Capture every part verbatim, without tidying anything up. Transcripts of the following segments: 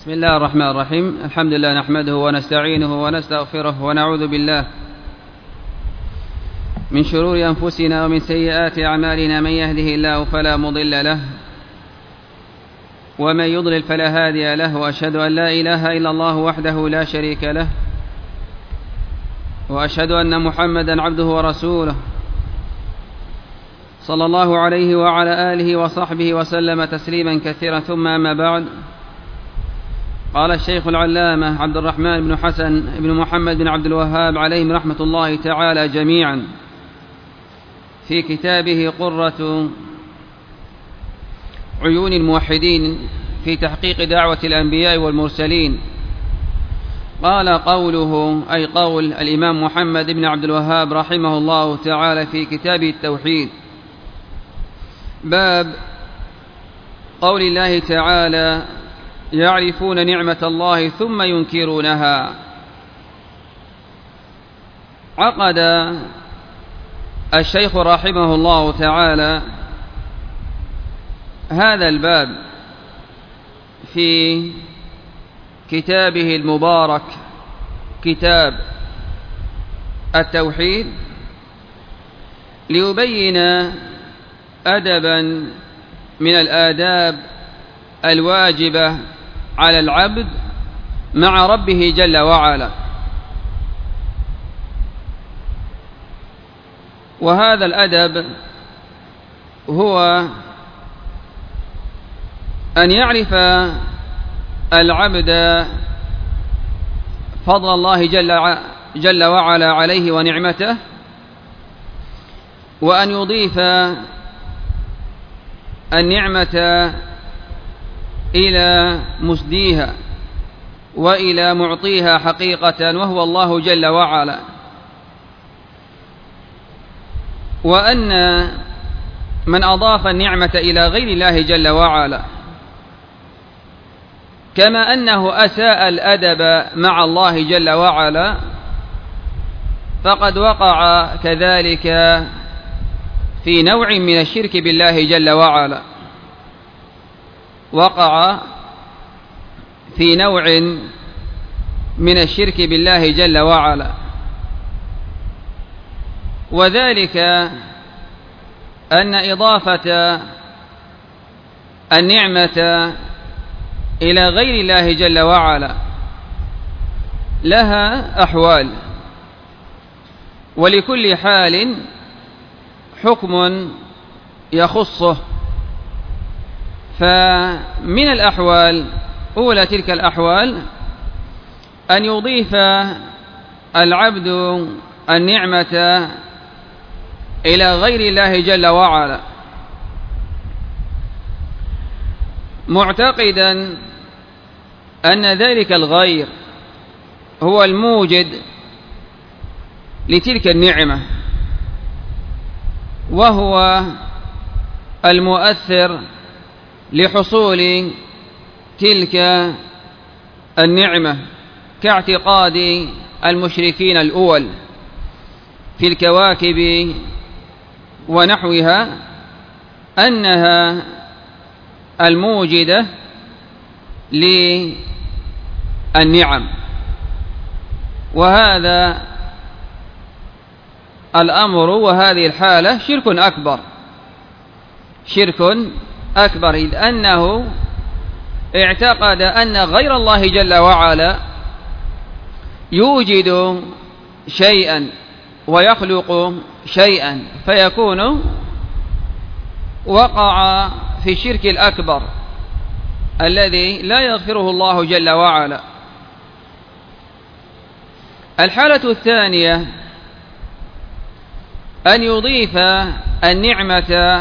بسم الله الرحمن الرحيم. الحمد لله نحمده ونستعينه ونستغفره ونعوذ بالله من شرور أنفسنا ومن سيئات أعمالنا، من يهده الله فلا مضل له ومن يضلل فلا هادي له، وأشهد أن لا إله إلا الله وحده لا شريك له، وأشهد أن محمدا عبده ورسوله صلى الله عليه وعلى آله وصحبه وسلم تسليما كثيرا. ثم أما بعد، قال الشيخ العلامة عبد الرحمن بن حسن بن محمد بن عبد الوهاب عليهم رحمة الله تعالى جميعا في كتابه قرة عيون الموحدين في تحقيق دعوة الأنبياء والمرسلين، قال قوله أي قول الإمام محمد بن عبد الوهاب رحمه الله تعالى في كتابه التوحيد: باب قول الله تعالى: يعرفون نعمة الله ثم ينكرونها. عقد الشيخ رحمه الله تعالى هذا الباب في كتابه المبارك كتاب التوحيد ليبين أدبا من الآداب الواجبة على العبد مع ربه جل وعلا. وهذا الأدب هو أن يعرف العبد فضل الله جل, جل وعلا عليه ونعمته، وأن يضيف النعمة إلى مسديها وإلى معطيها حقيقة، وهو الله جل وعلا. وأن من أضاف النعمة إلى غير الله جل وعلا كما أنه أساء الأدب مع الله جل وعلا، فقد وقع كذلك في نوع من الشرك بالله جل وعلا، وقع في نوع من الشرك بالله جل وعلا. وذلك أن إضافة النعمة إلى غير الله جل وعلا لها أحوال، ولكل حال حكم يخصه. فمن الأحوال أولى تلك الأحوال أن يضيف العبد النعمة إلى غير الله جل وعلا معتقدا أن ذلك الغير هو الموجد لتلك النعمة، وهو المؤثر لحصول تلك النعمة، كاعتقاد المشركين الأول في الكواكب ونحوها أنها الموجدة للنعم. وهذا الأمر وهذه الحالة شرك أكبر، شرك أكبر، إذ أنه اعتقد أن غير الله جل وعلا يوجد شيئا ويخلق شيئا، فيكون وقع في الشرك الأكبر الذي لا يغفره الله جل وعلا. الحالة الثانية أن يضيف النعمة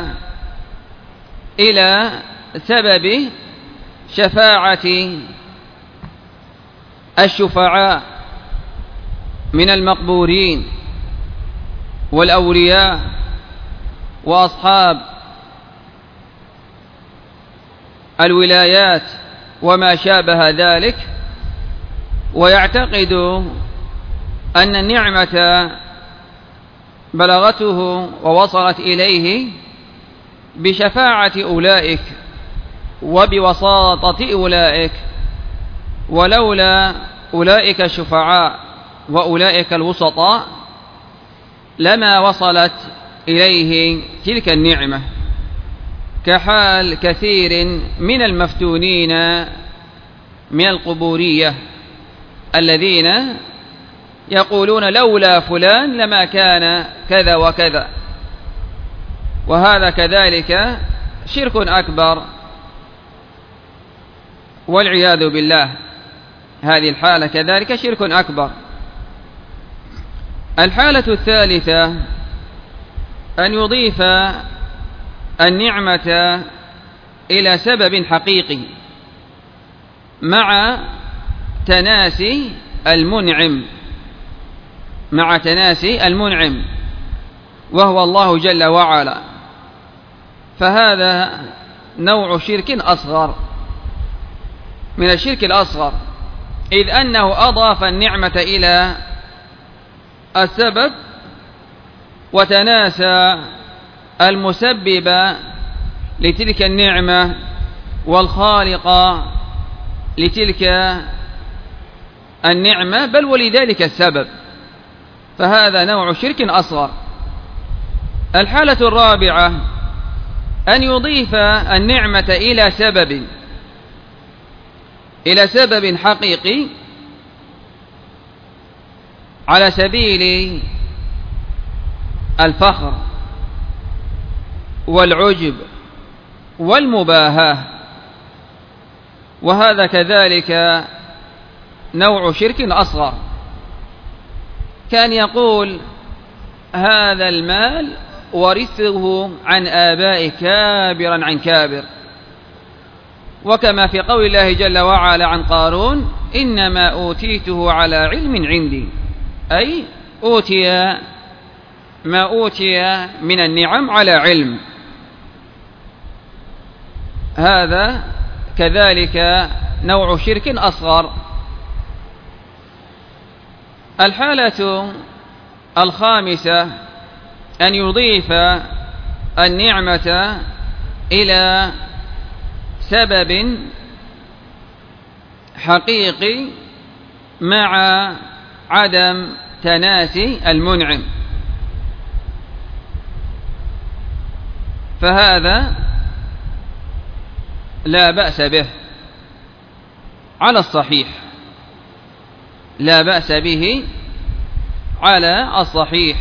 إلى سبب شفاعة الشفعاء من المقبورين والأولياء وأصحاب الولايات وما شابه ذلك، ويعتقد أن النعمة بلغته ووصلت إليه بشفاعة أولئك وبوساطة أولئك، ولولا أولئك الشفعاء وأولئك الوسطاء لما وصلت إليه تلك النعمة، كحال كثير من المفتونين من القبورية الذين يقولون لولا فلان لما كان كذا وكذا، وهذا كذلك شرك أكبر والعياذ بالله. هذه الحالة كذلك شرك أكبر. الحالة الثالثة أن يضيف النعمة إلى سبب حقيقي مع تناسي المنعم مع تناسي المنعم وهو الله جل وعلا، فهذا نوع شرك أصغر من الشرك الأصغر، إذ أنه أضاف النعمة إلى السبب وتناسى المسبب لتلك النعمة والخالق لتلك النعمة بل ولذلك السبب، فهذا نوع شرك أصغر. الحالة الرابعة أن يضيف النعمة إلى سبب إلى سبب حقيقي على سبيل الفخر والعجب والمباهاة، وهذا كذلك نوع شرك أصغر، كان يقول هذا المال ورثه عن آبائي كابرا عن كابر، وكما في قول الله جل وعلا عن قارون إنما أوتيته على علم عندي، أي أوتي ما أوتي من النعم على علم. هذا كذلك نوع شرك أصغر. الحالة الخامسة أن يضيف النعمة إلى سبب حقيقي مع عدم تناسي المنعم، فهذا لا بأس به على الصحيح، لا بأس به على الصحيح.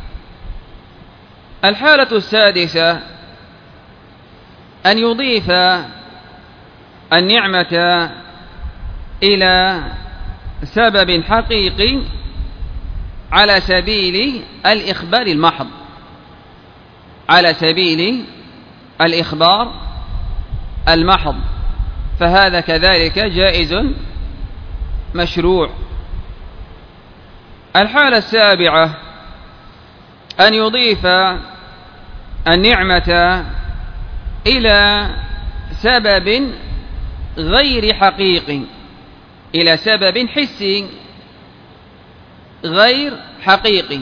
الحالة السادسة أن يضيف النعمة إلى سبب حقيقي على سبيل الإخبار المحض، على سبيل الإخبار المحض، فهذا كذلك جائز مشروع. الحالة السابعة أن يضيف النعمة إلى سبب غير حقيقي، إلى سبب حسي غير حقيقي،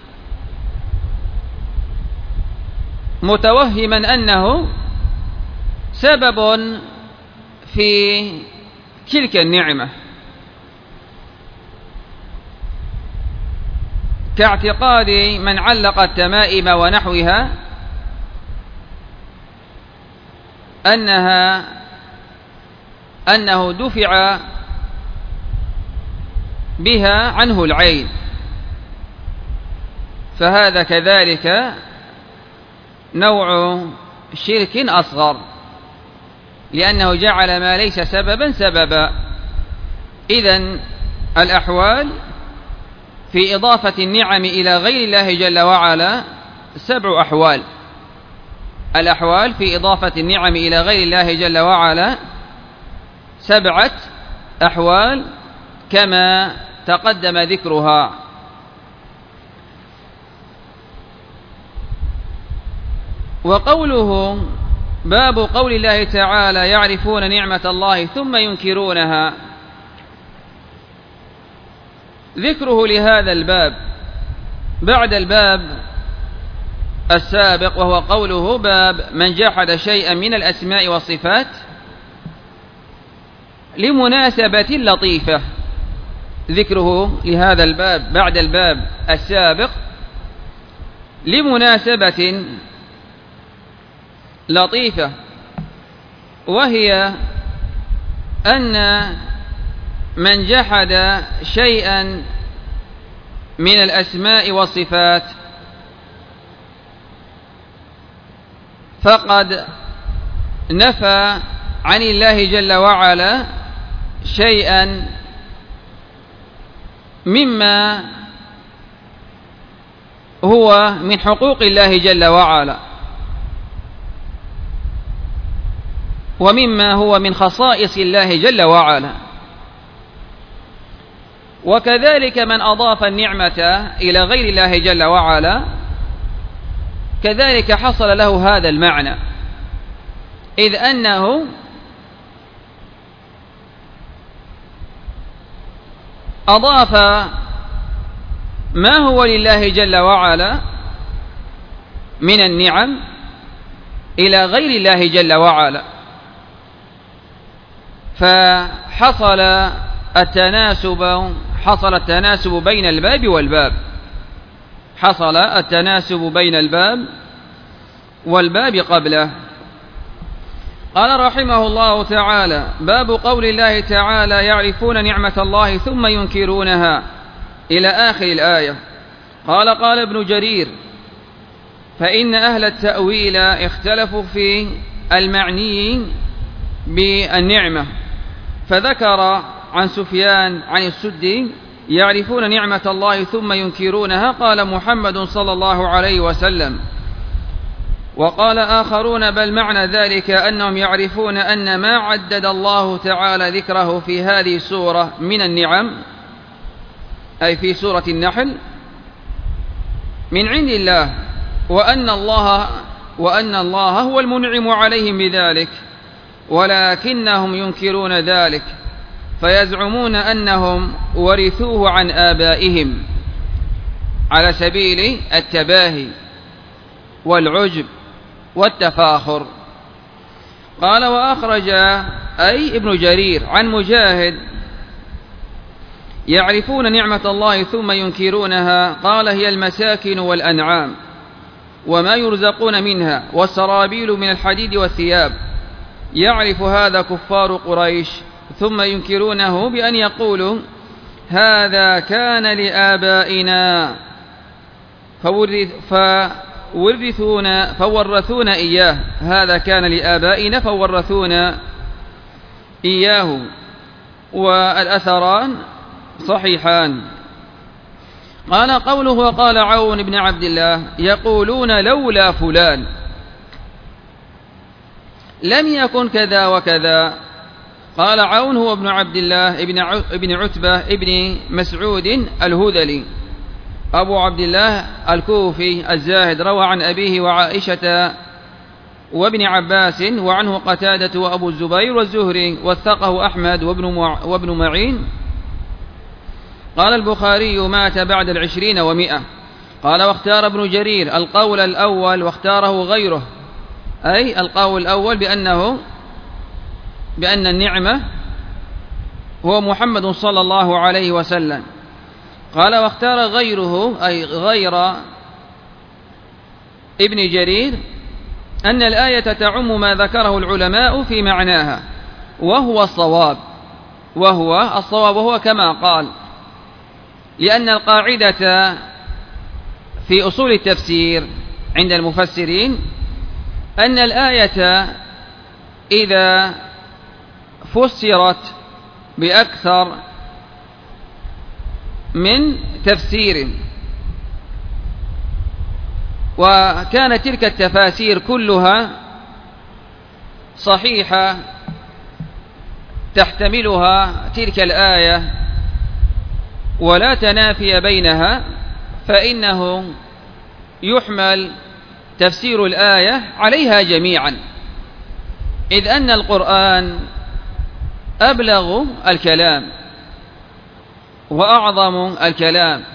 متوهما أنه سبب في تلك النعمة، كاعتقاد من علق التمائم ونحوها أنها أنه دفع بها عنه العين، فهذا كذلك نوع شرك أصغر، لأنه جعل ما ليس سببا سببا. إذن الأحوال في إضافة النعم إلى غير الله جل وعلا سبع أحوال. الأحوال في إضافة النعم إلى غير الله جل وعلا سبعة أحوال كما تقدم ذكرها. وقوله باب قول الله تعالى يعرفون نعمة الله ثم ينكرونها، ذكره لهذا الباب بعد الباب السابق، وهو قوله باب من جحد شيئا من الأسماء والصفات لمناسبة لطيفة، ذكره لهذا الباب بعد الباب السابق لمناسبة لطيفة، وهي أن من جحد شيئا من الأسماء والصفات فقد نفى عن الله جل وعلا شيئا مما هو من حقوق الله جل وعلا، ومما هو من خصائص الله جل وعلا. وكذلك من أضاف النعمة إلى غير الله جل وعلا كذلك حصل له هذا المعنى، إذ أنه أضاف ما هو لله جل وعلا من النعم إلى غير الله جل وعلا، فحصل التناسب حصل التناسب بين الباب والباب حصل التناسب بين الباب والباب قبله. قال رحمه الله تعالى: باب قول الله تعالى: يعرفون نعمة الله ثم ينكرونها، إلى آخر الآية. قال قال ابن جرير: فإن أهل التأويل اختلفوا في المعني بالنعمة، فذكر عن سفيان عن السدي: يعرفون نعمة الله ثم ينكرونها، قال محمد صلى الله عليه وسلم. وقال آخرون: بل معنى ذلك أنهم يعرفون أن ما عدد الله تعالى ذكره في هذه السورة من النعم، أي في سورة النحل، من عند الله، وأن الله وأن الله هو المنعم عليهم بذلك، ولكنهم ينكرون ذلك، فيزعمون أنهم ورثوه عن آبائهم على سبيل التباهي والعجب والتفاخر. قال: وأخرج أي ابن جرير عن مجاهد: يعرفون نعمة الله ثم ينكرونها، قال: هي المساكن والأنعام وما يرزقون منها والسرابيل من الحديد والثياب. يعرف هذا كفار قريش، ثم ينكرونه بأن يقولوا: هذا كان لآبائنا فورثون فورثون إياه هذا كان لآبائنا فورثون إياه. والأثران صحيحان. قال: قوله: وقال عون بن عبد الله: يقولون لولا فلان لم يكن كذا وكذا. قال عون هو ابن عبد الله ابن عتبة ابن مسعود الهذلي أبو عبد الله الكوفي الزاهد، روى عن أبيه وعائشة وابن عباس، وعنه قتادة وأبو الزبير والزهري، وثقه أحمد وابن معين. قال البخاري: مات بعد العشرين ومئة. قال: واختار ابن جرير القول الأول واختاره غيره، أي القول الأول بأنه بأن النعمة هو محمد صلى الله عليه وسلم. قال: واختار غيره، أي غير ابن جرير، أن الآية تعم ما ذكره العلماء في معناها، وهو الصواب وهو الصواب وهو كما قال، لأن القاعدة في أصول التفسير عند المفسرين أن الآية إذا فسرت بأكثر من تفسير وكانت تلك التفاسير كلها صحيحة تحتملها تلك الآية ولا تنافي بينها، فإنه يحمل تفسير الآية عليها جميعا، إذ أن القرآن أبلغ الكلام وأعظم الكلام،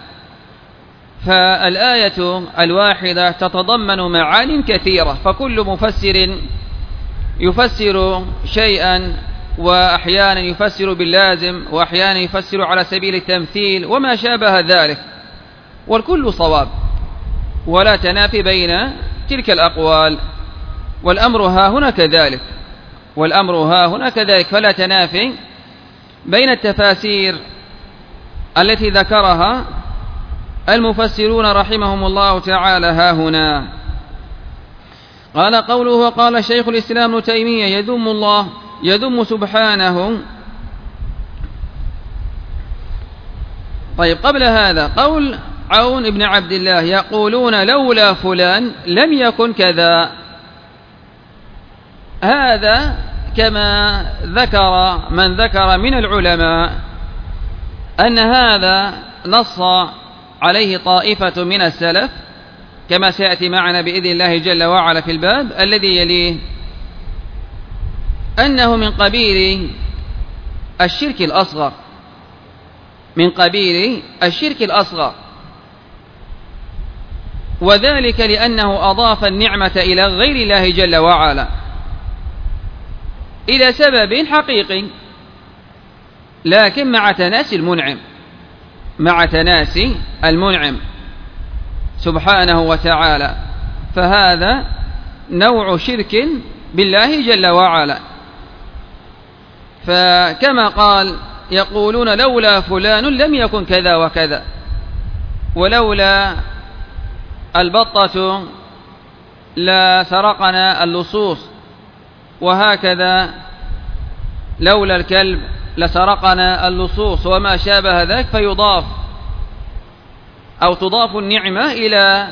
فالآية الواحدة تتضمن معاني كثيرة، فكل مفسر يفسر شيئا وأحيانا يفسر باللازم، وأحيانا يفسر على سبيل التمثيل وما شابه ذلك، والكل صواب ولا تنافي بين تلك الأقوال، والأمر ها هنا كذلك والأمر ها هنا كذلك فلا تنافي بين التفاسير التي ذكرها المفسرون رحمهم الله تعالى ها هنا. قال قوله وقال شيخ الإسلام ابن تيمية يذم الله يذم سبحانه. طيب قبل هذا قول عون بن عبد الله يقولون لولا فلان لم يكن كذا، هذا كما ذكر من ذكر من العلماء أن هذا نص عليه طائفة من السلف كما سيأتي معنا بإذن الله جل وعلا في الباب الذي يليه، أنه من قبيل الشرك الأصغر من قبيل الشرك الأصغر وذلك لأنه أضاف النعمة إلى غير الله جل وعلا إلى سبب حقيقي، لكن مع تناسي المنعم مع تناسي المنعم سبحانه وتعالى، فهذا نوع شرك بالله جل وعلا. فكما قال يقولون لولا فلان لم يكن كذا وكذا، ولولا البطة لا سرقنا اللصوص، وهكذا لولا الكلب لسرقنا اللصوص وما شابه ذلك، فيضاف أو تضاف النعمة إلى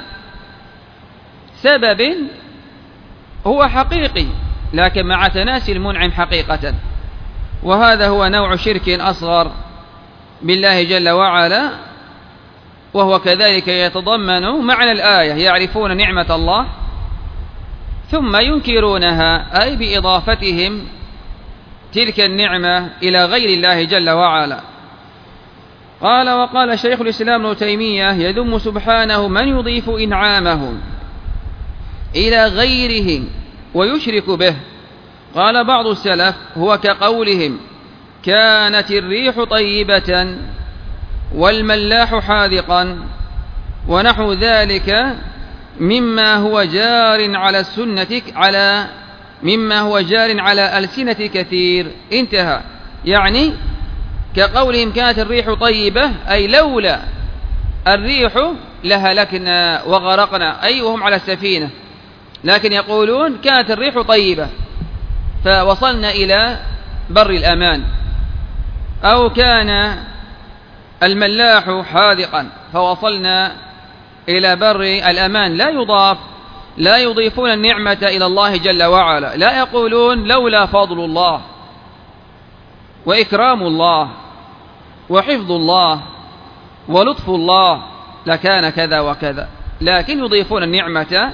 سبب هو حقيقي لكن مع تناسي المنعم حقيقة، وهذا هو نوع شرك أصغر بالله جل وعلا، وهو كذلك يتضمن معنى الآية يعرفون نعمة الله ثم ينكرونها، أي بإضافتهم تلك النعمة إلى غير الله جل وعلا. قال وقال شيخ الإسلام ابن تيمية يذم سبحانه من يضيف إنعامه إلى غيره ويشرك به. قال بعض السلف هو كقولهم كانت الريح طيبة والملاح حاذقا ونحو ذلك مما هو جار على السنة على مما هو جار على ألسنة كثير. انتهى. يعني كقولهم كانت الريح طيبة أي لولا الريح لهلكنا وغرقنا، أي وهم على السفينة، لكن يقولون كانت الريح طيبة فوصلنا إلى بر الأمان، أو كان الملاح حاذقا فوصلنا إلى بر الأمان. لا يضاف لا يضيفون النعمة إلى الله جل وعلا، لا يقولون لولا فضل الله وإكرام الله وحفظ الله ولطف الله لكان كذا وكذا، لكن يضيفون النعمة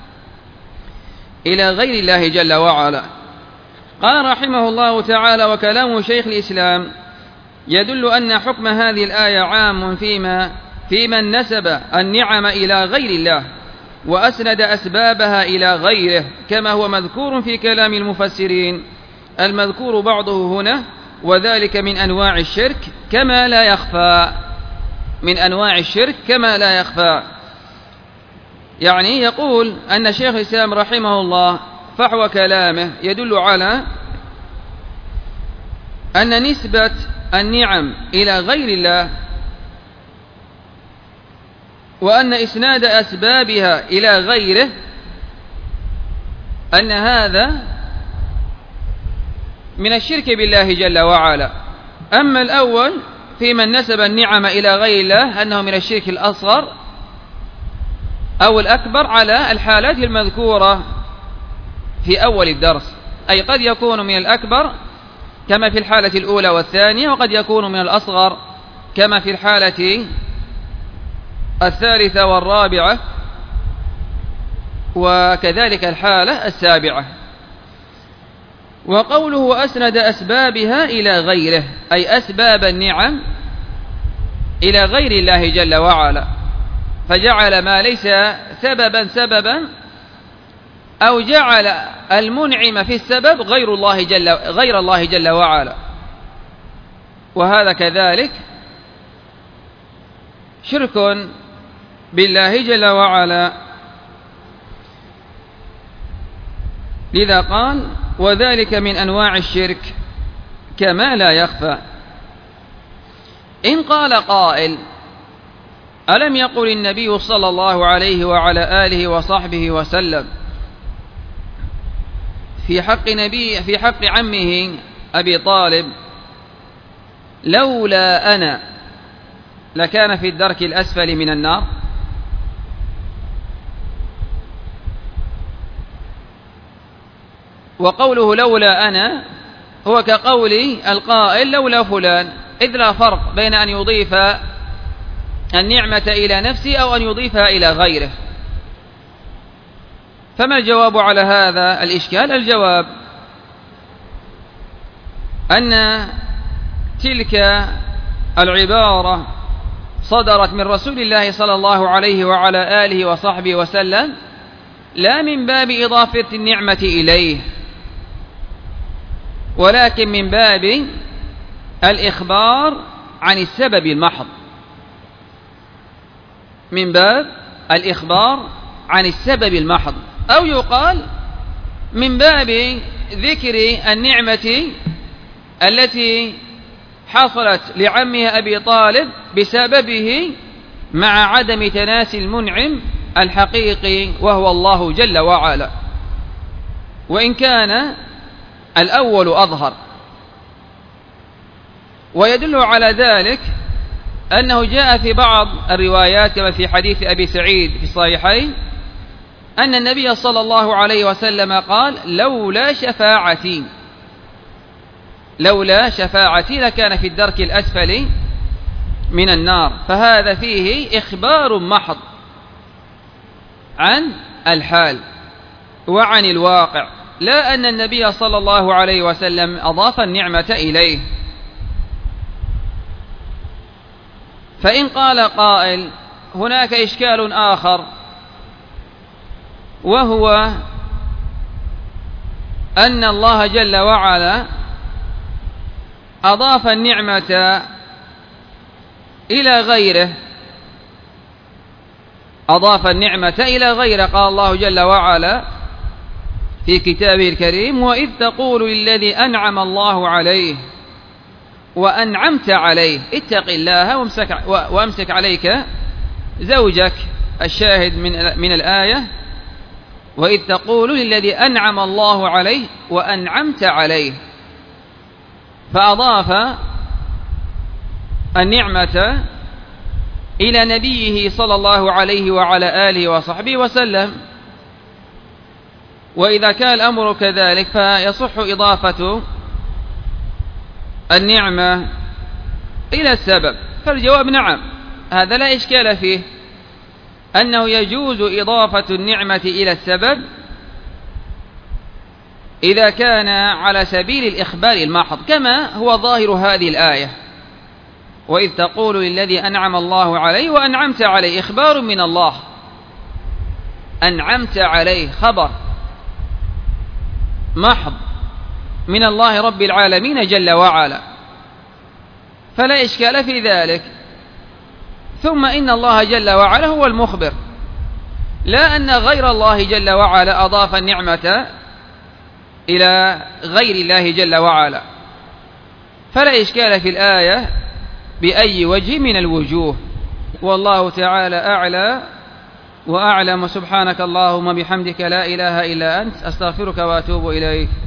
إلى غير الله جل وعلا. قال رحمه الله تعالى وكلام شيخ الإسلام يدل أن حكم هذه الآية عام فيما في من نسب النعم إلى غير الله وأسند أسبابها إلى غيره، كما هو مذكور في كلام المفسرين المذكور بعضه هنا، وذلك من أنواع الشرك كما لا يخفى من أنواع الشرك كما لا يخفى. يعني يقول أن شيخ الإسلام رحمه الله فحوى كلامه يدل على أن نسبة النعم إلى غير الله وأن إسناد أسبابها إلى غيره أن هذا من الشرك بالله جل وعلا. أما الأول في من نسب النعم إلى غير الله أنه من الشرك الأصغر أو الأكبر على الحالات المذكورة في أول الدرس، أي قد يكون من الأكبر كما في الحالة الأولى والثانية، وقد يكون من الأصغر كما في الحالة الثالثة والرابعة، وكذلك الحالة السابعة. وقوله أسند أسبابها إلى غيره أي أسباب النعم إلى غير الله جل وعلا، فجعل ما ليس سببا سببا أو جعل المنعم في السبب غير الله جل, غير الله جل وعلا، وهذا كذلك شرك بالله جل وعلا. لذا قال: وذلك من أنواع الشرك كما لا يخفى. إن قال قائل: ألم يقل النبي صلى الله عليه وعلى آله وصحبه وسلم في حق نبي في حق عمه أبي طالب: لولا أنا لكان في الدرك الأسفل من النار؟ وقوله لولا أنا هو كقول القائل لولا فلان، إذ لا فرق بين أن يضيف النعمة إلى نفسه أو أن يضيفها إلى غيره. فما الجواب على هذا الإشكال؟ الجواب أن تلك العبارة صدرت من رسول الله صلى الله عليه وعلى آله وصحبه وسلم لا من باب إضافة النعمة إليه، ولكن من باب الإخبار عن السبب المحض، من باب الإخبار عن السبب المحض، أو يقال من باب ذكر النعمة التي حصلت لعمه أبي طالب بسببه مع عدم تناسي المنعم الحقيقي وهو الله جل وعلا، وإن كان الأول أظهر. ويدل على ذلك أنه جاء في بعض الروايات كما في حديث أبي سعيد في الصحيحين أن النبي صلى الله عليه وسلم قال: لولا شفاعتي لولا شفاعتي لكان في الدرك الأسفل من النار. فهذا فيه إخبار محض عن الحال وعن الواقع، لا أن النبي صلى الله عليه وسلم أضاف النعمة إليه. فإن قال قائل: هناك إشكال آخر، وهو أن الله جل وعلا أضاف النعمة إلى غيره أضاف النعمة إلى غيره قال الله جل وعلا في كتابه الكريم: وإذ تقول للذي أنعم الله عليه وأنعمت عليه اتق الله وامسك, وامسك عليك زوجك. الشاهد من, من الآية: وإذ تقول للذي أنعم الله عليه وأنعمت عليه. فأضاف النعمة إلى نبيه صلى الله عليه وعلى آله وصحبه وسلم. وإذا كان الأمر كذلك فيصح إضافة النعمة إلى السبب. فالجواب نعم، هذا لا إشكال فيه، أنه يجوز إضافة النعمة إلى السبب إذا كان على سبيل الإخبار المحض، كما هو ظاهر هذه الآية: وإذ تقول للذي أنعم الله عليه وأنعمت عليه، إخبار من الله، أنعمت عليه خبر محض من الله رب العالمين جل وعلا، فلا إشكال في ذلك. ثم إن الله جل وعلا هو المخبر، لا أن غير الله جل وعلا أضاف النعمة إلى غير الله جل وعلا، فلا إشكال في الآية بأي وجه من الوجوه. والله تعالى أعلى وأعلم. سبحانك اللهم بحمدك لا إله إلا أنت، أستغفرك وأتوب إليك.